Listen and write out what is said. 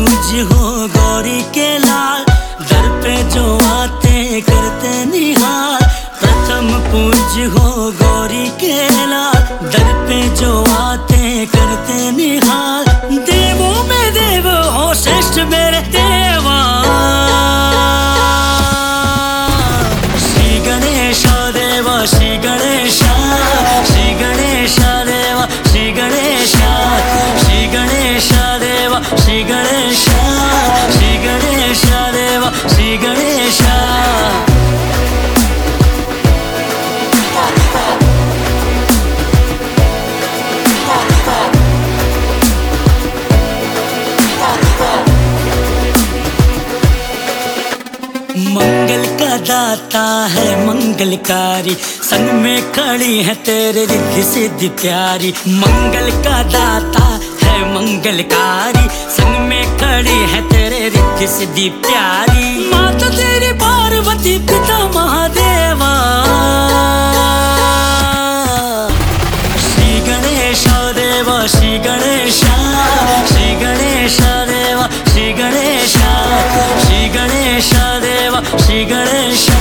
पूज हो गौरी के लाल, दर पे जो आते करते निहाल। प्रथम पूज हो गौरी के लाल, दर पे जो आते करते निहाल। देवों में देव हो श्रेष्ठ मेरे देवा, श्री गणेश देवा श्री गणेश, श्री गणेश देवा श्री गणेश, श्री गणेश देवा श्री गणेश, श्री गणेश देवा श्री गणेश। मंगल का दाता है मंगलकारी, संग में खड़ी है तेरे रिद्धि सिद्धि प्यारी। मंगल का दाता है मंगलकारी, संग में खड़ी है तेरे रिद्धि सिद्धि प्यारी। माता तेरी पार्वती पिता महादेवा, श्री गणेश देवा श्री गणेश, श्री गणेश देवा श्री गणेश, श्री गणेश देवा श्री गणेश।